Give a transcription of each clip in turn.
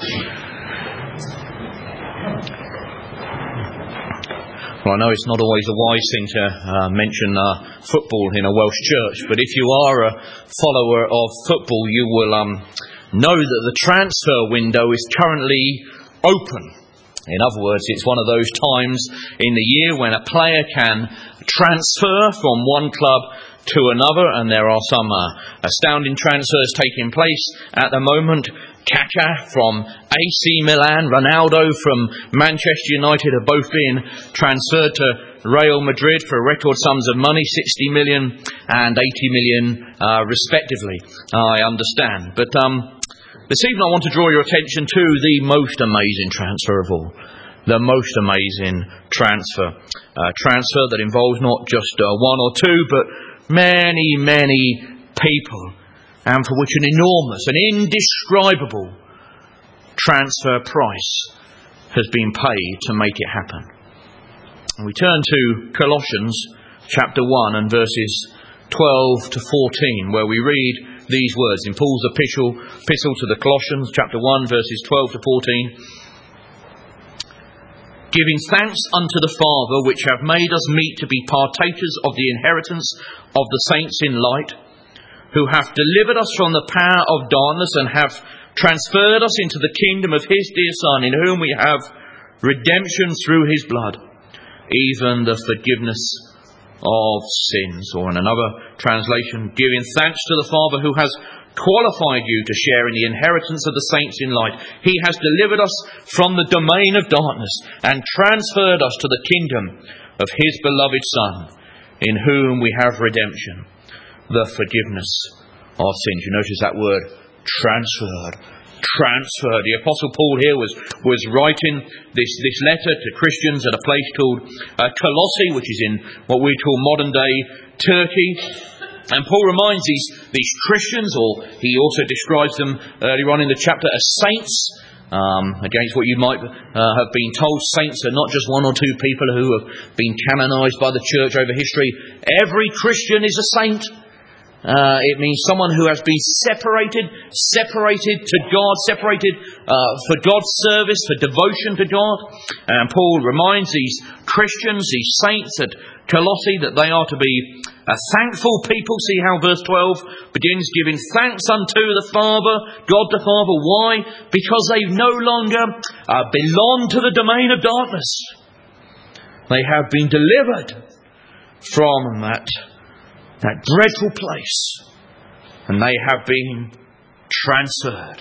Well, I know it's not always a wise thing to mention football in a Welsh church, but if you are a follower of football, you will know that the transfer window is currently open. In other words, it's one of those times in the year when a player can transfer from one club to another, and there are some astounding transfers taking place at the moment. Kaká from AC Milan, Ronaldo from Manchester United have both been transferred to Real Madrid for record sums of money, 60 million and 80 million respectively, I understand. But this evening I want to draw your attention to the most amazing transfer of all. The most amazing transfer. Transfer that involves not just one or two, but many, many people. And for which an enormous and indescribable transfer price has been paid to make it happen. And we turn to Colossians chapter 1 and verses 12 to 14, where we read these words in Paul's epistle to the Colossians, chapter 1, verses 12 to 14. Giving thanks unto the Father, which hath made us meet to be partakers of the inheritance of the saints in light, who hath delivered us from the power of darkness and hath transferred us into the kingdom of his dear Son, in whom we have redemption through his blood, even the forgiveness of sins. Or in another translation, giving thanks to the Father who has qualified you to share in the inheritance of the saints in light. He has delivered us from the domain of darkness and transferred us to the kingdom of his beloved Son, in whom we have redemption, the forgiveness of sins. You notice that word, transferred. The Apostle Paul here was writing this letter to Christians at a place called Colossae, which is in what we call modern day Turkey. And Paul reminds these Christians, or he also describes them earlier on in the chapter as saints. Against what you might have been told, saints are not just one or two people who have been canonised by the church over history. Every Christian is a saint. It means someone who has been separated to God, separated for God's service, for devotion to God. And Paul reminds these Christians, these saints at Colossae, that they are to be a thankful people. See how verse 12 begins, giving thanks unto the Father, God the Father. Why? Because they no longer belong to the domain of darkness. They have been delivered from that dreadful place, and they have been transferred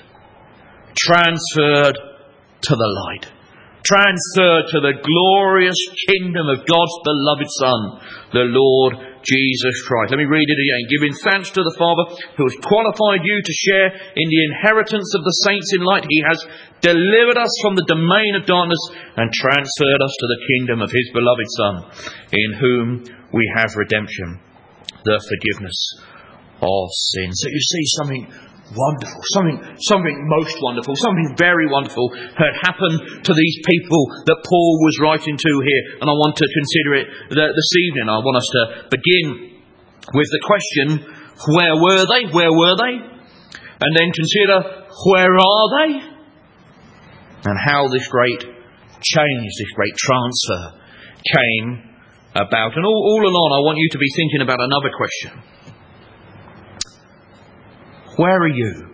to the light, transferred to the glorious kingdom of God's beloved Son, the Lord Jesus Christ. Let me read it again. Giving thanks to the Father who has qualified you to share in the inheritance of the saints in light. He has delivered us from the domain of darkness and transferred us to the kingdom of his beloved Son, in whom we have redemption, the forgiveness of sins. So you see something wonderful, something most wonderful, something very wonderful had happened to these people that Paul was writing to here. And I want to consider it this evening. I want us to begin with the question, where were they? Where were they? And then consider, where are they? And how this great change, this great transfer came about. And all along I want you to be thinking about another question. Where are you?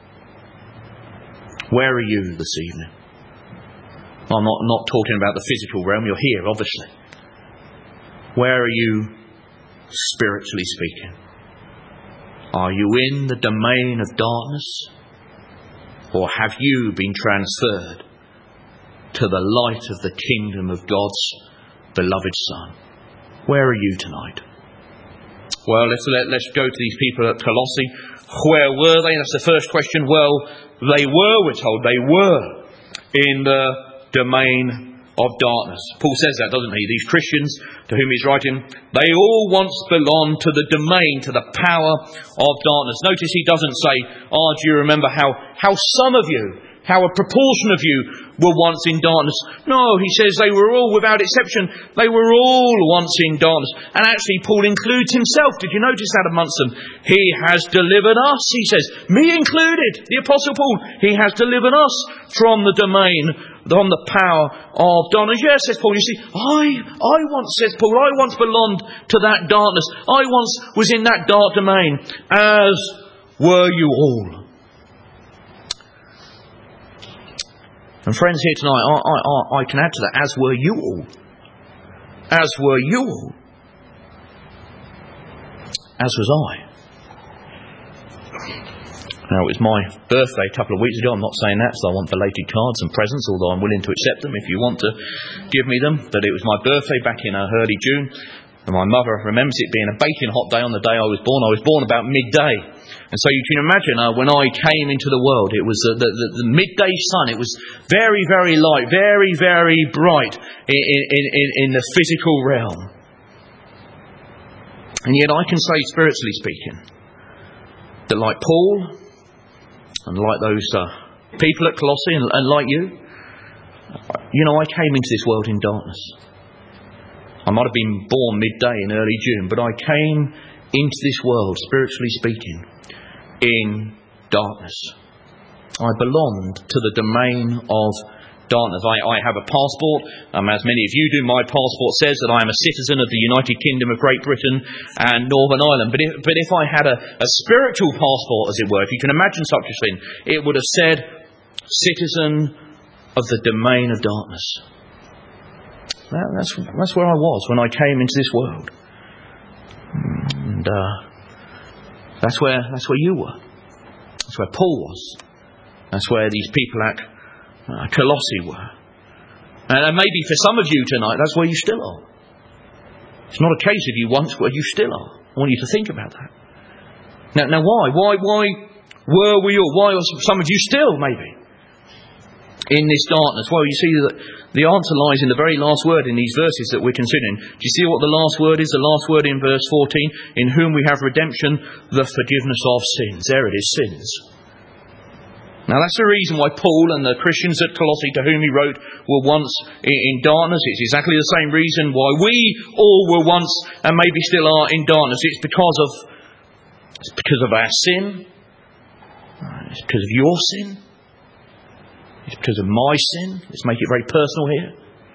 Where are you this evening? I'm not talking about the physical realm. You're here, obviously. Where are you spiritually speaking? Are you in the domain of darkness? Or have you been transferred to the light of the kingdom of God's beloved Son? Where are you tonight? Well, let's go to these people at Colossae. Where were they? That's the first question. Well, they were, we're told, they were in the domain of darkness. Paul says that, doesn't he? These Christians to whom he's writing, they all once belonged to the domain, to the power of darkness. Notice he doesn't say, do you remember how some of you, how a proportion of you were once in darkness. No, he says they were all, without exception, they were all once in darkness. And actually, Paul includes himself. Did you notice that amongst them? He has delivered us, he says, me included, the Apostle Paul. He has delivered us from the domain, from the power of darkness. Yes, says Paul, you see, I once belonged to that darkness. I once was in that dark domain, as were you all. And friends here tonight, I can add to that, as were you all. As were you all. As was I. Now, it was my birthday a couple of weeks ago. I'm not saying that, so I want belated cards and presents, although I'm willing to accept them if you want to give me them. But it was my birthday back in early June. And my mother remembers it being a baking hot day on the day I was born. I was born about midday. And so you can imagine when I came into the world, it was the midday sun. It was very, very light, very, very bright in the physical realm. And yet I can say, spiritually speaking, that like Paul, and like those people at Colossae, and like you, I came into this world in darkness. I might have been born midday in early June, but I came into this world, spiritually speaking, in darkness. I belonged to the domain of darkness. I have a passport, as many of you do. My passport says that I am a citizen of the United Kingdom of Great Britain and Northern Ireland. But if I had a spiritual passport, as it were, if you can imagine such a thing, it would have said, citizen of the domain of darkness. That's where I was when I came into this world. And that's where you were. That's where Paul was. That's where these people at Colossae were. And maybe for some of you tonight, that's where you still are. It's not a case of you once were, you still are. I want you to think about that. Now why? Why were we all? Why are some of you still, maybe, in this darkness? Well, you see that the answer lies in the very last word in these verses that we're considering. Do you see what the last word is? The last word in verse 14, in whom we have redemption, the forgiveness of sins. There it is, sins. Now that's the reason why Paul and the Christians at Colossae to whom he wrote were once in darkness. It's exactly the same reason why we all were once and maybe still are in darkness. It's because of our sin. It's because of your sin. It's because of my sin. Let's make it very personal here.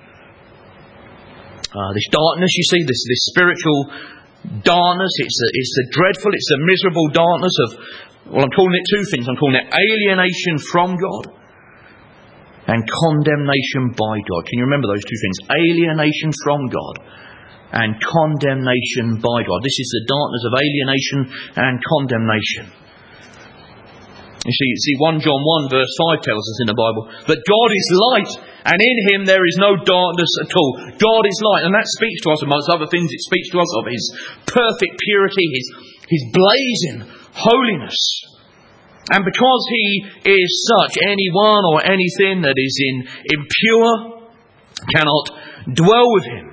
This darkness, you see, this spiritual darkness, it's the dreadful, it's the miserable darkness of, well, I'm calling it two things. I'm calling it alienation from God and condemnation by God. Can you remember those two things? Alienation from God and condemnation by God. This is the darkness of alienation and condemnation. You see, 1 John 1 verse 5 tells us in the Bible that God is light and in him there is no darkness at all. God is light, and that speaks to us, amongst other things, it speaks to us of his perfect purity, his blazing holiness. And because he is such, anyone or anything that is impure cannot dwell with him.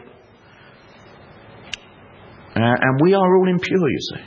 And we are all impure, you see.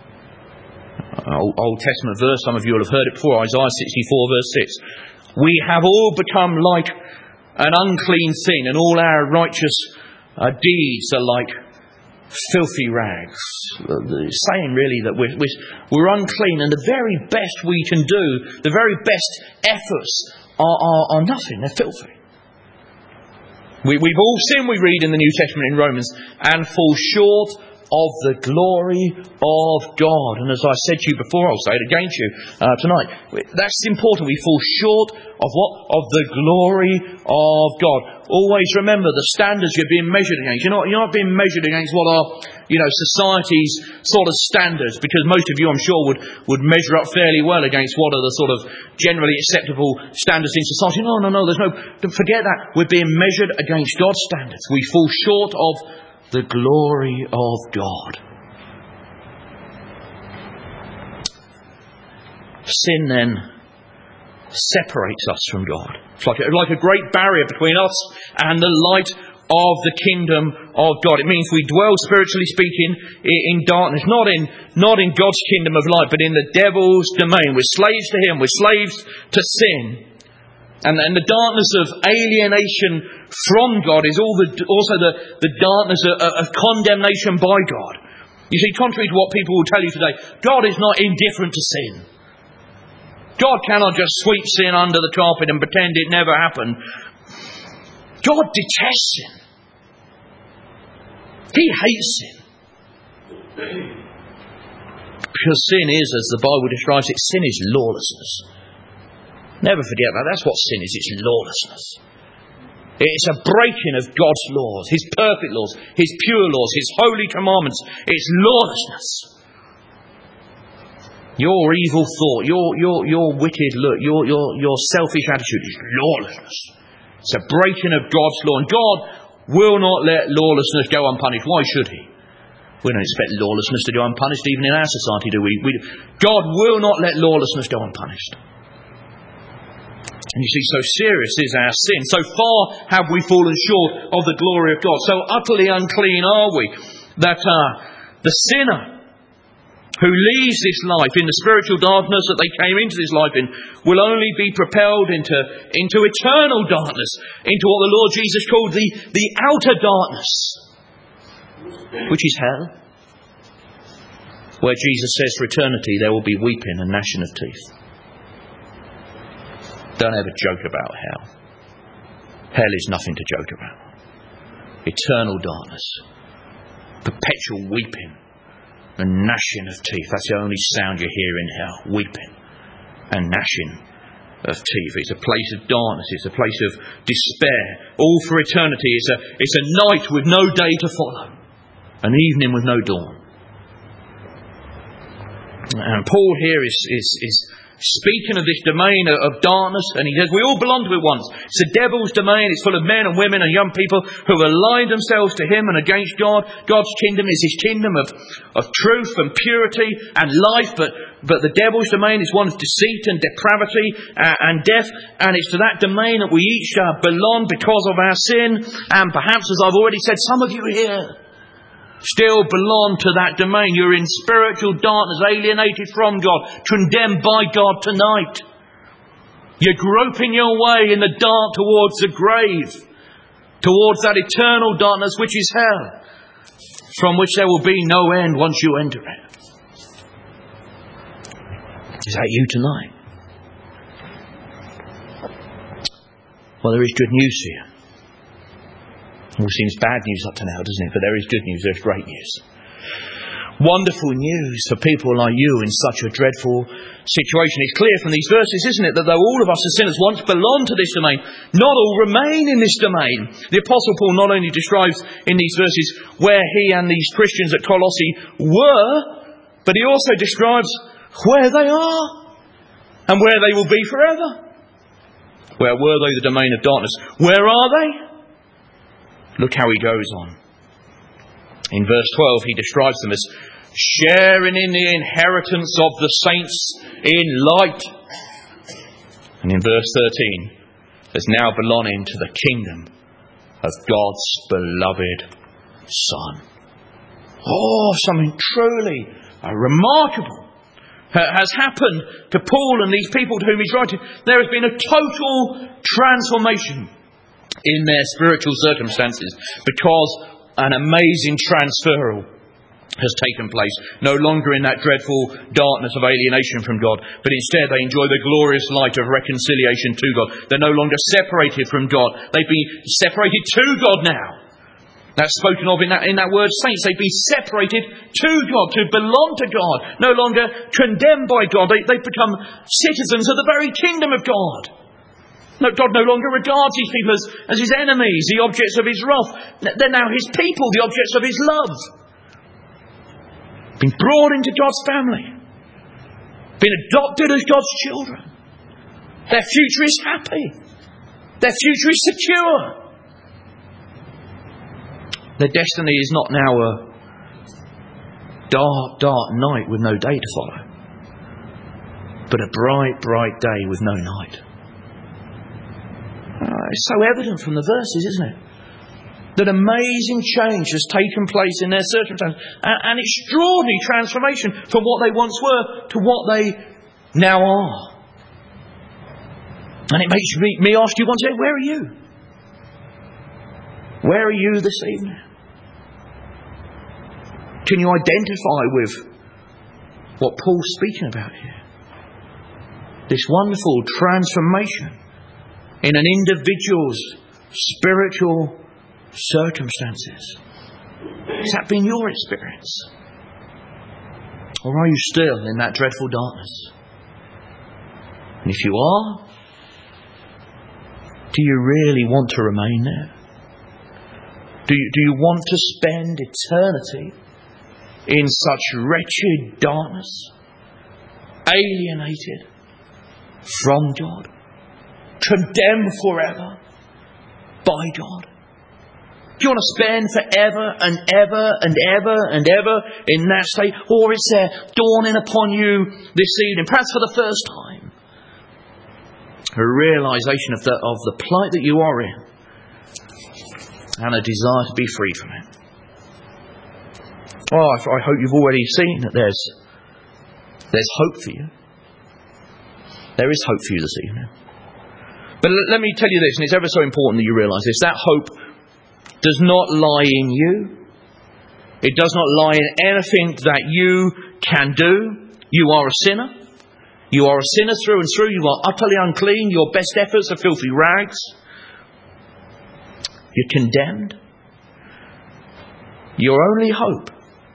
Old Testament verse, some of you will have heard it before, Isaiah 64 verse 6. We have all become like an unclean thing, and all our righteous deeds are like filthy rags. Saying really that we're unclean, and the very best we can do, the very best efforts are nothing. They're filthy. We've all sinned, we read in the New Testament in Romans, and fall short of the glory of God. And as I said to you before, I'll say it again to you tonight. That's important. We fall short of what? Of the glory of God. Always remember the standards you're being measured against. You're not being measured against what are, society's sort of standards, because most of you, I'm sure, would measure up fairly well against what are the sort of generally acceptable standards in society. No, don't forget that. We're being measured against God's standards. We fall short of the glory of God. Sin then separates us from God. It's like a great barrier between us and the light of the kingdom of God. It means we dwell, spiritually speaking, in darkness, not in God's kingdom of light, but in the devil's domain. We're slaves to him. We're slaves to sin. And the darkness of alienation from God is also the darkness of condemnation by God. You see, contrary to what people will tell you today, God is not indifferent to sin. God cannot just sweep sin under the carpet and pretend it never happened. God detests sin. He hates sin. Because sin is, as the Bible describes it, sin is lawlessness. Never forget that. That's what sin is. It's lawlessness. It's a breaking of God's laws, His perfect laws, His pure laws, His holy commandments. It's lawlessness. Your evil thought, your wicked look, your selfish attitude is lawlessness. It's a breaking of God's law. And God will not let lawlessness go unpunished. Why should He? We don't expect lawlessness to go unpunished even in our society, do we? God will not let lawlessness go unpunished. And you see, so serious is our sin. So far have we fallen short of the glory of God. So utterly unclean are we that the sinner who leaves this life in the spiritual darkness that they came into this life in will only be propelled into eternal darkness, into what the Lord Jesus called the outer darkness, which is hell, where Jesus says for eternity there will be weeping and gnashing of teeth. Don't ever joke about hell. Hell is nothing to joke about. Eternal darkness, perpetual weeping and gnashing of teeth. That's the only sound you hear in hell. Weeping and gnashing of teeth. It's a place of darkness. It's a place of despair. All for eternity. It's a night with no day to follow. An evening with no dawn. And Paul here is speaking of this domain of darkness, and he says we all belong to it once. It's the devil's domain. It's full of men and women and young people who have aligned themselves to him and against God. God's kingdom is His kingdom of truth and purity and life, but the devil's domain is one of deceit and depravity and death, and it's to that domain that we each belong because of our sin. And perhaps, as I've already said, some of you here still belong to that domain. You're in spiritual darkness, alienated from God, condemned by God tonight. You're groping your way in the dark towards the grave, towards that eternal darkness which is hell, from which there will be no end once you enter it. Is that you tonight? Well, there is good news here. It all seems bad news up to now, doesn't it? But there is good news. There's great news. Wonderful news for people like you in such a dreadful situation. It's clear from these verses, isn't it, that though all of us as sinners once belonged to this domain, not all remain in this domain. The Apostle Paul not only describes in these verses where he and these Christians at Colossae were, but he also describes where they are and where they will be forever. Where were they, the domain of darkness? Where are they? Look how he goes on. In verse 12 he describes them as sharing in the inheritance of the saints in light. And in verse 13, as now belonging to the kingdom of God's beloved Son. Oh, something truly remarkable has happened to Paul and these people to whom he's writing. There has been a total transformation in their spiritual circumstances because an amazing transfer has taken place. No longer in that dreadful darkness of alienation from God, but instead they enjoy the glorious light of reconciliation to God. They're no longer separated from God. They've been separated to God now. That's spoken of in that word saints. They've been separated to God, to belong to God. No longer condemned by God. They've become citizens of the very kingdom of God. No, God no longer regards these people as His enemies, the objects of His wrath. They're now His people, the objects of His love. Been brought into God's family. Been adopted as God's children. Their future is happy. Their future is secure. Their destiny is not now a dark, dark night with no day to follow, but a bright, bright day with no night. It's so evident from the verses, isn't it? That amazing change has taken place in their circumstances. An extraordinary transformation from what they once were to what they now are. And it makes me ask you once again, where are you? Where are you this evening? Can you identify with what Paul's speaking about here? This wonderful transformation in an individual's spiritual circumstances. Has that been your experience? Or are you still in that dreadful darkness? And if you are, do you really want to remain there? Do you want to spend eternity in such wretched darkness, alienated from God, condemned forever by God? Do you want to spend forever and ever and ever and ever in that state? Or is there dawning upon you this evening, perhaps for the first time, a realisation of the plight that you are in and a desire to be free from it? Oh, I hope you've already seen that there's hope for you. There is hope for you this evening. But let me tell you this, and it's ever so important that you realise this. That hope does not lie in you. It does not lie in anything that you can do. You are a sinner. You are a sinner through and through. You are utterly unclean. Your best efforts are filthy rags. You're condemned. Your only hope,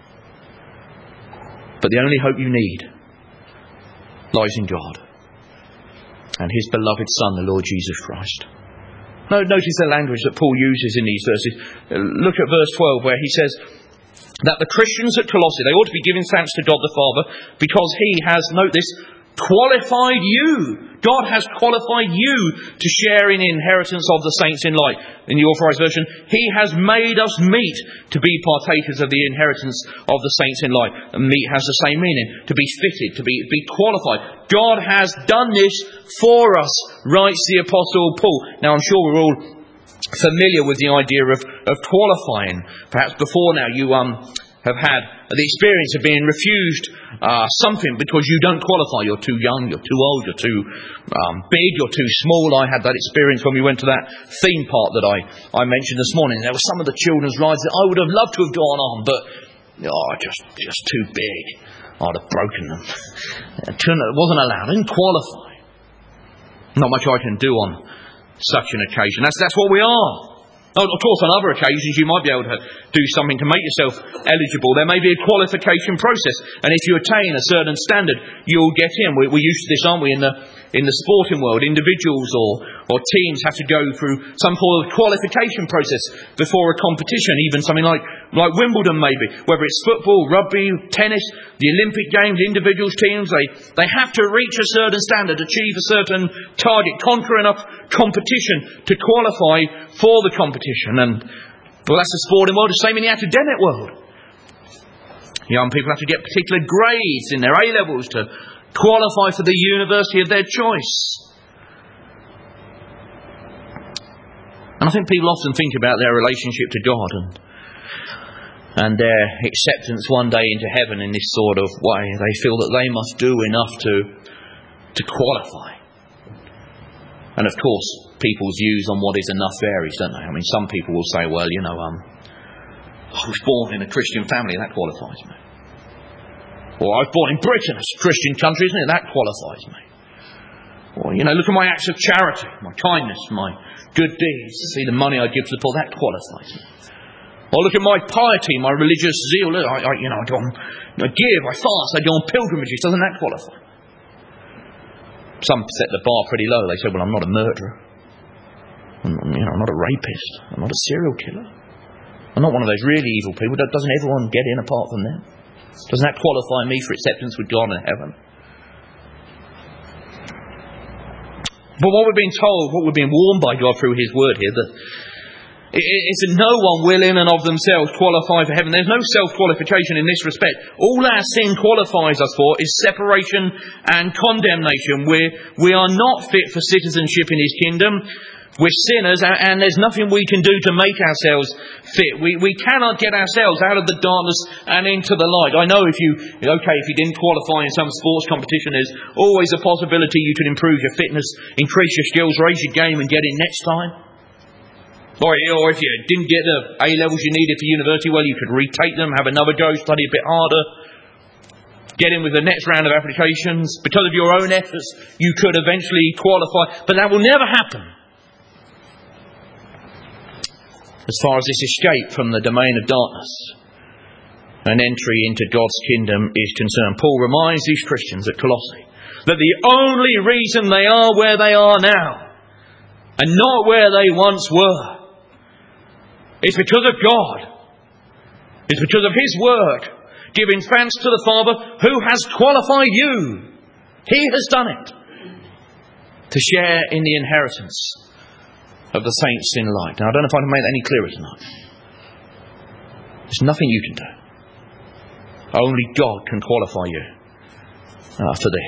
but the only hope you need, lies in God and His beloved Son, the Lord Jesus Christ. Notice the language that Paul uses in these verses. Look at verse 12 where he says that the Christians at Colossae, they ought to be giving thanks to God the Father because He has, note this, qualified you. God has qualified you to share in the inheritance of the saints in light. In the Authorized Version, He has made us meet to be partakers of the inheritance of the saints in light. And meet has the same meaning. To be fitted, to be qualified. God has done this for us, writes the Apostle Paul. Now I'm sure we're all familiar with the idea of qualifying. Perhaps before now you have had the experience of being refused something because you don't qualify. You're too young, you're too old, you're too big, you're too small. I had that experience when we went to that theme park that I mentioned this morning. There were some of the children's rides that I would have loved to have gone on, but just too big. I'd have broken them. It wasn't allowed. I didn't qualify. Not much I can do on such an occasion. That's what we are. Oh, of course, on other occasions you might be able to do something to make yourself eligible. There may be a qualification process, and if you attain a certain standard, you'll get in. We're used to this, aren't we? In the sporting world, individuals or teams have to go through some form of qualification process before a competition, even something like Wimbledon maybe. Whether it's football, rugby, tennis, the Olympic Games, individuals, teams, they have to reach a certain standard, achieve a certain target, conquer enough competition to qualify for the competition. And well, that's the sporting world. The same in the academic world. Young people have to get particular grades in their A-levels to qualify for the university of their choice. And I think people often think about their relationship to God and their acceptance one day into heaven in this sort of way. They feel that they must do enough to qualify. And of course, people's views on what is enough varies, don't they? I mean, some people will say, well, I was born in a Christian family, that qualifies me. Or I was born in Britain, it's a Christian country, isn't it? That qualifies me. Or, look at my acts of charity, my kindness, my good deeds. See the money I give to the poor, that qualifies me. Or look at my piety, my religious zeal. Look, I go on, I give, I fast, I go on pilgrimages. Doesn't that qualify? Some set the bar pretty low. They say, well, I'm not a murderer. I'm not a rapist. I'm not a serial killer. I'm not one of those really evil people. Doesn't everyone get in apart from them? Doesn't that qualify me for acceptance with God in heaven? But what we're being told, what we're being warned by God through His word here, that is that no one will in and of themselves qualify for heaven. There's no self-qualification in this respect. All our sin qualifies us for is separation and condemnation. We are not fit for citizenship in His kingdom. We're sinners, and there's nothing we can do to make ourselves fit. We cannot get ourselves out of the darkness and into the light. I know if you didn't qualify in some sports competition, there's always a possibility you could improve your fitness, increase your skills, raise your game and get in next time. Or if you didn't get the A-levels you needed for university, well, you could retake them, have another go, study a bit harder, get in with the next round of applications. Because of your own efforts, you could eventually qualify. But that will never happen as far as this escape from the domain of darkness and entry into God's kingdom is concerned. Paul reminds these Christians at Colossae that the only reason they are where they are now and not where they once were is because of God. It's because of His Word, giving thanks to the Father who has qualified you. He has done it to share in the inheritance of the saints in light. Now, I don't know if I can make that any clearer tonight. There's nothing you can do. Only God can qualify you for this.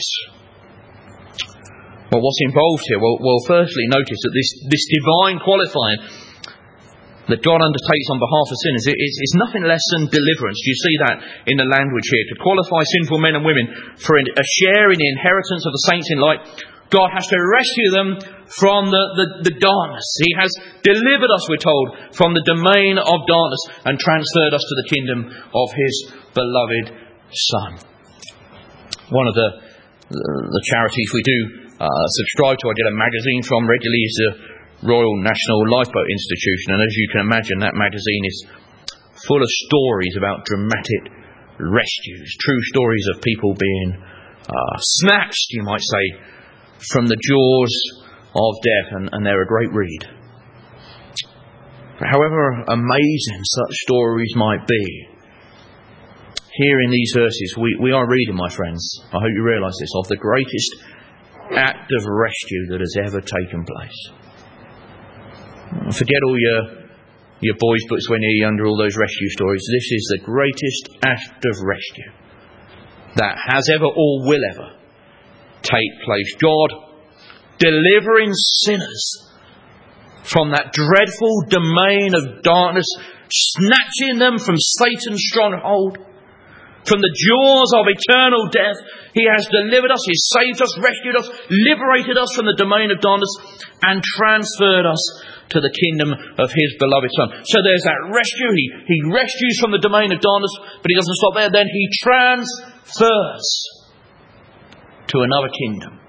Well, what's involved here? Well, firstly, notice that this divine qualifying that God undertakes on behalf of sinners is nothing less than deliverance. You see that in the language here. To qualify sinful men and women for a share in the inheritance of the saints in light, God has to rescue them from the darkness. He has delivered us, we're told, from the domain of darkness and transferred us to the kingdom of His beloved Son. One of the charities we do subscribe to, I get a magazine from regularly, is the Royal National Lifeboat Institution. And as you can imagine, that magazine is full of stories about dramatic rescues. True stories of people being snatched, you might say, from the jaws of death, and they're a great read. But however amazing such stories might be, here in these verses we are reading, my friends, I hope you realise this, of the greatest act of rescue that has ever taken place. Forget all your boys' books when you're under all those rescue stories. This is the greatest act of rescue that has ever or will ever take place. God delivering sinners from that dreadful domain of darkness, snatching them from Satan's stronghold, from the jaws of eternal death. He has delivered us, He's saved us, rescued us, liberated us from the domain of darkness and transferred us to the kingdom of His beloved Son. So there's that rescue. He rescues from the domain of darkness, but He doesn't stop there. Then He transfers to another kingdom.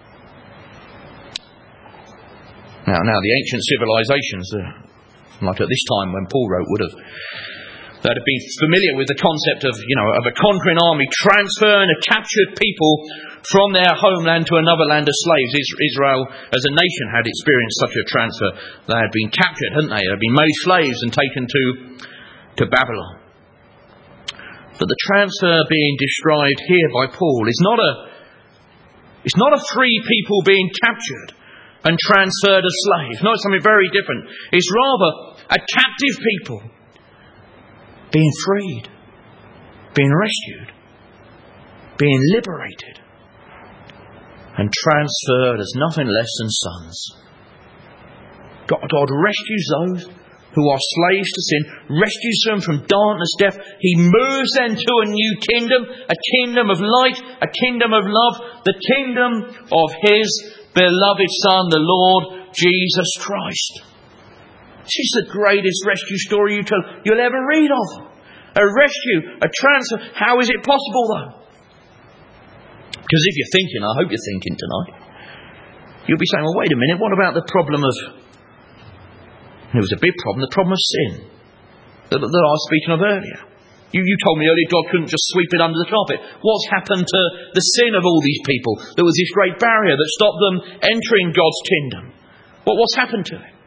Now the ancient civilizations, like at this time when Paul wrote, that have been familiar with the concept of a conquering army transferring a captured people from their homeland to another land as slaves. Israel as a nation had experienced such a transfer. They had been captured, hadn't they? They had been made slaves and taken to Babylon. But the transfer being described here by Paul is not a free people being captured and transferred as slaves. No, it's something very different. It's rather a captive people being freed, being rescued, being liberated, and transferred as nothing less than sons. God rescues those who are slaves to sin, rescues them from darkness, death. He moves them to a new kingdom, a kingdom of light, a kingdom of love, the kingdom of His beloved Son, the Lord Jesus Christ. This is the greatest rescue story you'll ever read of. A rescue, a transfer. How is it possible though? Because if you're thinking, I hope you're thinking tonight, you'll be saying, well, wait a minute, what about the problem of... It was a big problem, the problem of sin that I was speaking of earlier. You told me earlier God couldn't just sweep it under the carpet. What's happened to the sin of all these people? There was this great barrier that stopped them entering God's kingdom. What's happened to it?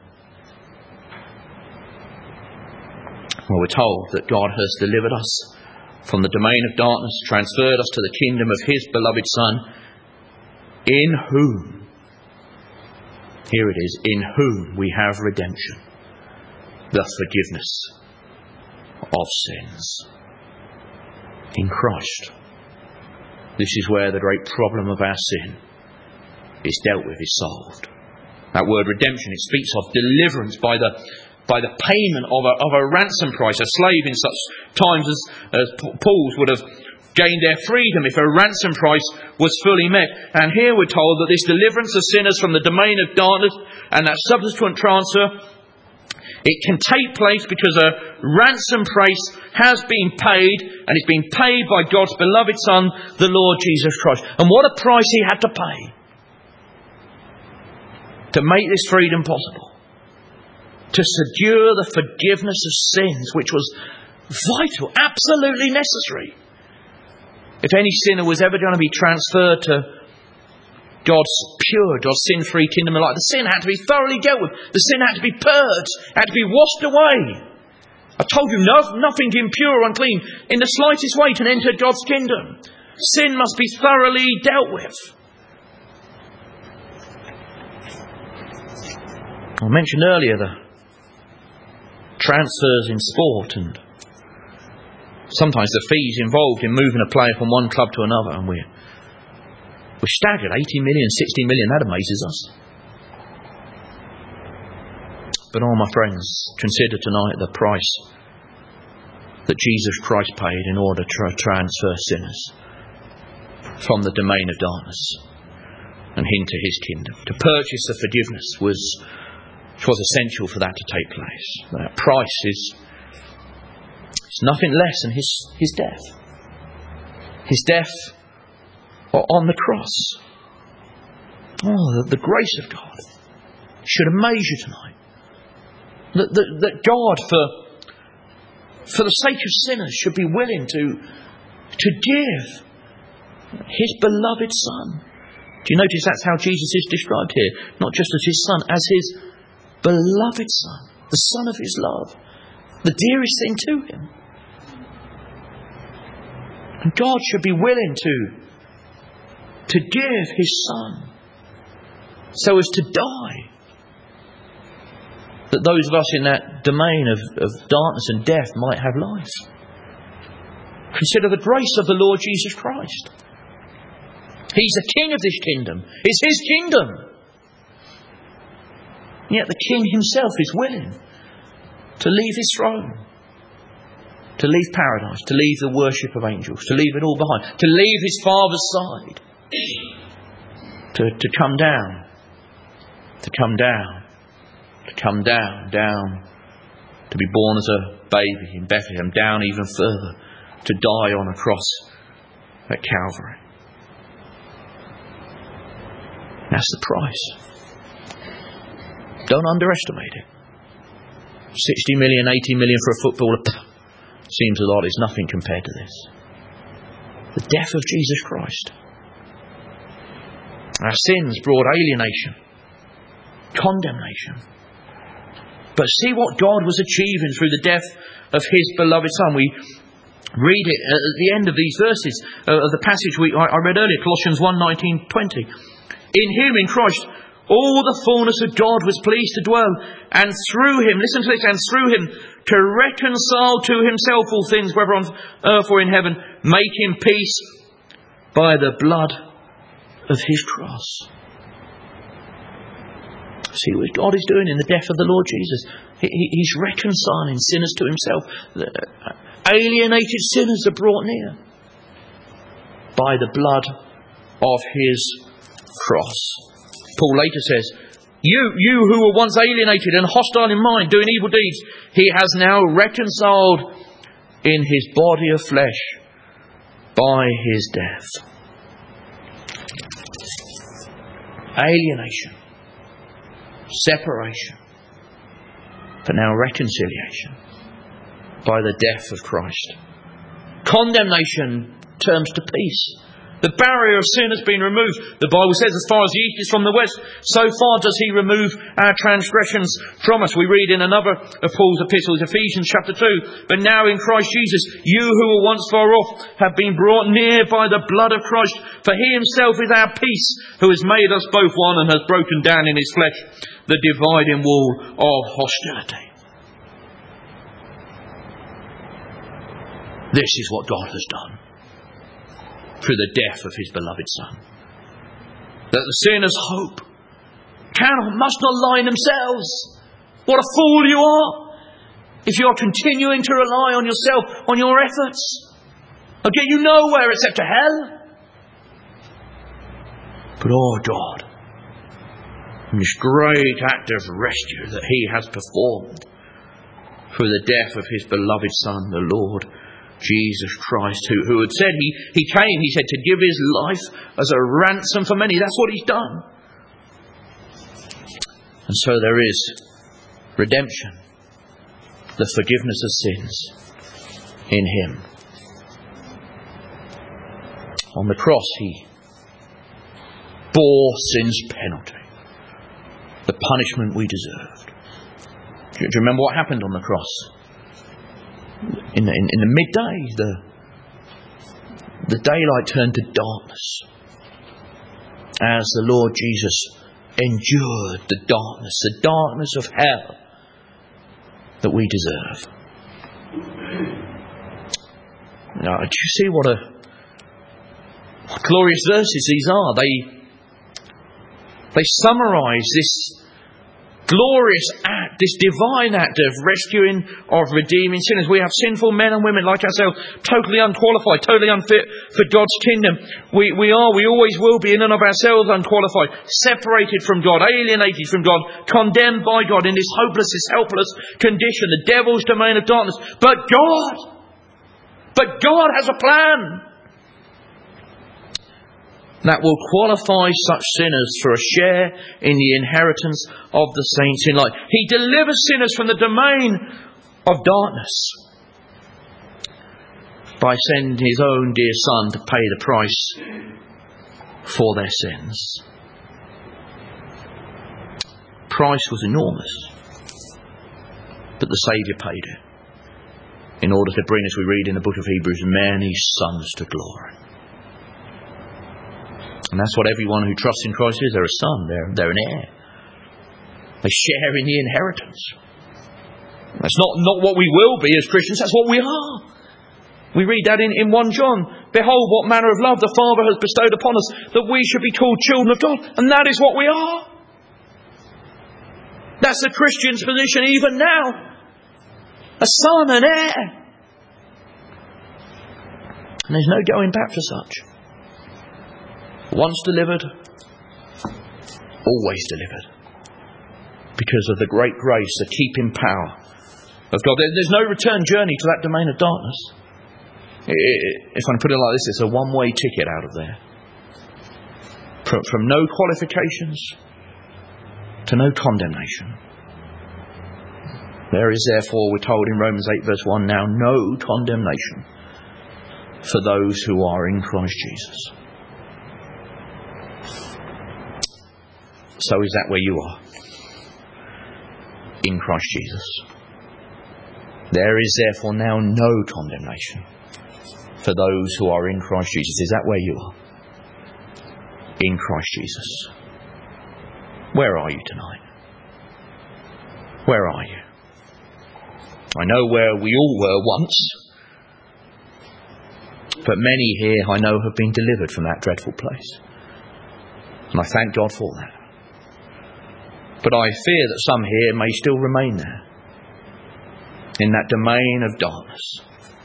Well, we're told that God has delivered us from the domain of darkness, transferred us to the kingdom of His beloved Son, in whom, here it is, in whom we have redemption, the forgiveness of sins. In Christ. This is where the great problem of our sin is dealt with, is solved. That word redemption, it speaks of deliverance by the payment of a ransom price. A slave in such times as Paul's would have gained their freedom if a ransom price was fully met. And here we're told that this deliverance of sinners from the domain of darkness and that subsequent transfer, it can take place because a ransom price has been paid, and it's been paid by God's beloved Son, the Lord Jesus Christ. And what a price he had to pay to make this freedom possible. To secure the forgiveness of sins, which was vital, absolutely necessary. If any sinner was ever going to be transferred to God's pure, God's sin-free kingdom of light, the sin had to be thoroughly dealt with. The sin had to be purged, had to be washed away. I told you, nothing impure or unclean in the slightest way can enter God's kingdom. Sin must be thoroughly dealt with. I mentioned earlier the transfers in sport and sometimes the fees involved in moving a player from one club to another, and we're staggered. 80 million, 60 million, that amazes us. But my friends, consider tonight the price that Jesus Christ paid in order to transfer sinners from the domain of darkness and into his kingdom. To purchase the forgiveness was essential for that to take place. That price is nothing less than his death. His death on the cross. The grace of God should amaze you tonight. That God, for the sake of sinners, should be willing to give his beloved Son. Do you notice that's how Jesus is described here? Not just as his Son, as his beloved Son, the Son of his love, the dearest thing to him. And God should be willing to give his Son so as to die, that those of us in that domain of darkness and death might have life. Consider the grace of the Lord Jesus Christ. He's the King of this kingdom. It's his kingdom. Yet the King himself is willing to leave his throne, to leave paradise, to leave the worship of angels, to leave it all behind, to leave his Father's side, to come down, to be born as a baby in Bethlehem, down even further, to die on a cross at Calvary. That's the price. Don't underestimate it. 60 million, 80 million for a footballer seems a lot. It's nothing compared to this. The death of Jesus Christ. Our sins brought alienation, condemnation. But see what God was achieving through the death of his beloved Son. We read it at the end of these verses of the passage I read earlier, Colossians 1, 19, 20. In him, in Christ, all the fullness of God was pleased to dwell, and through him, listen to this, and through him to reconcile to himself all things, whether on earth or in heaven, making peace by the blood of his cross. See what God is doing in the death of the Lord Jesus. He's reconciling sinners to himself. Alienated sinners are brought near by the blood of his cross. Paul later says, you who were once alienated and hostile in mind, doing evil deeds, he has now reconciled in his body of flesh by his death. Alienation, separation, but now reconciliation by the death of Christ. Condemnation turns to peace. The barrier of sin has been removed. The Bible says, as far as the east is from the west, so far does he remove our transgressions from us. We read in another of Paul's epistles, Ephesians chapter 2, but now in Christ Jesus, you who were once far off have been brought near by the blood of Christ. For he himself is our peace, who has made us both one and has broken down in his flesh the dividing wall of hostility. This is what God has done through the death of his beloved Son. That the sinner's hope must not lie in themselves. What a fool you are if you are continuing to rely on yourself, on your efforts. I'll get you nowhere except to hell. But oh God, in this great act of rescue that he has performed through the death of his beloved Son, the Lord Jesus Christ, who had said he came, he said, to give his life as a ransom for many. That's what he's done. And so there is redemption, the forgiveness of sins in him. On the cross he bore sin's penalty, the punishment we deserved. Do you remember what happened on the cross? In the midday, the daylight turned to darkness as the Lord Jesus endured the darkness of hell that we deserve. Now, do you see what glorious verses these are? They summarise this glorious act, this divine act of rescuing, of redeeming sinners. We have sinful men and women like ourselves, totally unqualified, totally unfit for God's kingdom. We always will be in and of ourselves unqualified, separated from God, alienated from God, condemned by God in this hopeless, this helpless condition, the devil's domain of darkness. But God has a plan that will qualify such sinners for a share in the inheritance of the saints in light. He delivers sinners from the domain of darkness by sending his own dear Son to pay the price for their sins. Price was enormous, but the Saviour paid it in order to bring, as we read in the book of Hebrews, many sons to glory. And that's what everyone who trusts in Christ is. They're a son. They're an heir. They share in the inheritance. That's not what we will be as Christians. That's what we are. We read that in 1 John. Behold, what manner of love the Father has bestowed upon us, that we should be called children of God. And that is what we are. That's the Christian's position even now. A son, an heir. And there's no going back for such. Once delivered, always delivered. Because of the great grace, the keeping power of God. There's no return journey to that domain of darkness. If I can put it like this, it's a one-way ticket out of there. From no qualifications to no condemnation. There is therefore, we're told in Romans 8 verse 1, now no condemnation for those who are in Christ Jesus. So is that where you are? In Christ Jesus. There is therefore now no condemnation for those who are in Christ Jesus. Is that where you are? In Christ Jesus. Where are you tonight? Where are you? I know where we all were once, but many here I know have been delivered from that dreadful place. And I thank God for that. But I fear that some here may still remain there, in that domain of darkness.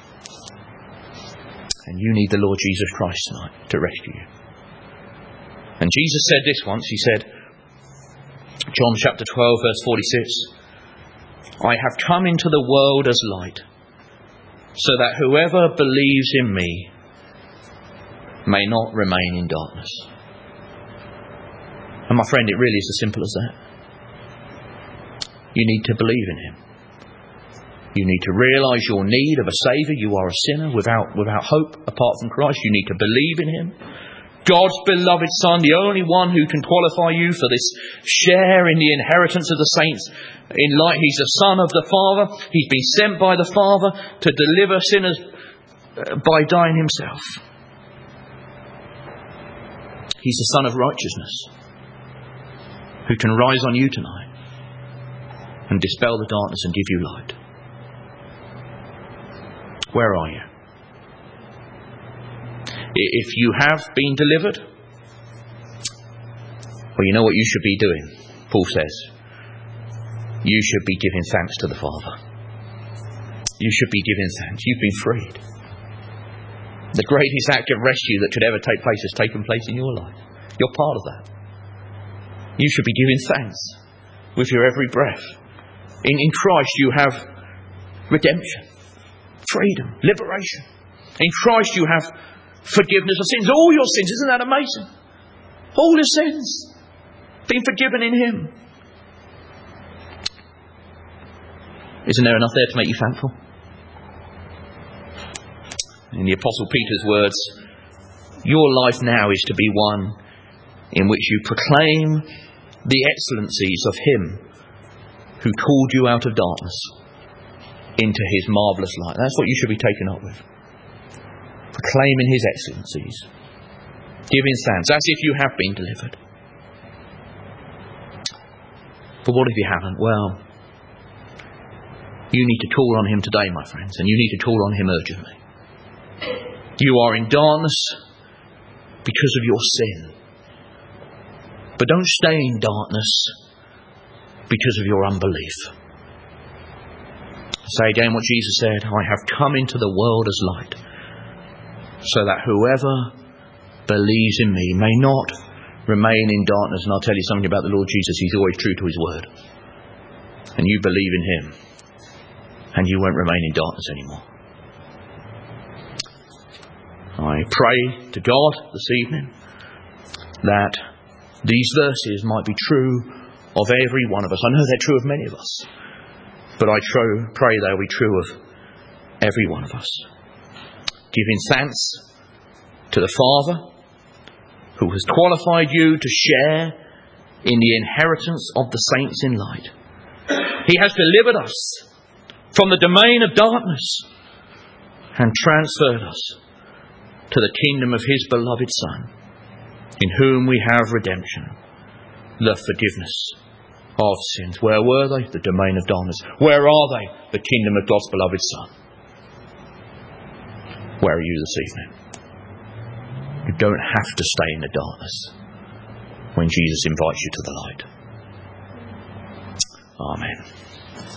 And you need the Lord Jesus Christ tonight to rescue you. And Jesus said this once, he said, John chapter 12 verse 46, I have come into the world as light, so that whoever believes in me may not remain in darkness. And my friend, it really is as simple as that. You need to believe in him. You need to realise your need of a Saviour. You are a sinner without hope apart from Christ. You need to believe in him. God's beloved Son, the only one who can qualify you for this share in the inheritance of the saints in light. He's the Son of the Father. He's been sent by the Father to deliver sinners by dying himself. He's the Son of righteousness who can rise on you tonight and dispel the darkness and give you light. Where are you? If you have been delivered, well, you know what you should be doing. Paul says, you should be giving thanks to the Father. You should be giving thanks. You've been freed. The greatest act of rescue that could ever take place has taken place in your life. You're part of that. You should be giving thanks with your every breath. In Christ you have redemption, freedom, liberation. In Christ you have forgiveness of sins. All your sins. Isn't that amazing? All your sins being forgiven in Him. Isn't there enough there to make you thankful? In the Apostle Peter's words, your life now is to be one in which you proclaim the excellencies of Him who called you out of darkness into His marvellous light. That's what you should be taken up with. Proclaiming His excellencies. Giving thanks as if you have been delivered. But what if you haven't? Well, you need to call on Him today, my friends, and you need to call on Him urgently. You are in darkness because of your sin. But don't stay in darkness because of your unbelief. Say again what Jesus said, I have come into the world as light, so that whoever believes in me may not remain in darkness. And I'll tell you something about the Lord Jesus. He's always true to His word. And you believe in Him, and you won't remain in darkness anymore. I pray to God this evening that these verses might be true of every one of us. I know they're true of many of us, but I pray they'll be true of every one of us. Giving thanks to the Father who has qualified you to share in the inheritance of the saints in light. He has delivered us from the domain of darkness and transferred us to the kingdom of His beloved Son, in whom we have redemption, the forgiveness of sins. Where were they? The domain of darkness. Where are they? The kingdom of God's beloved Son. Where are you this evening? You don't have to stay in the darkness when Jesus invites you to the light. Amen.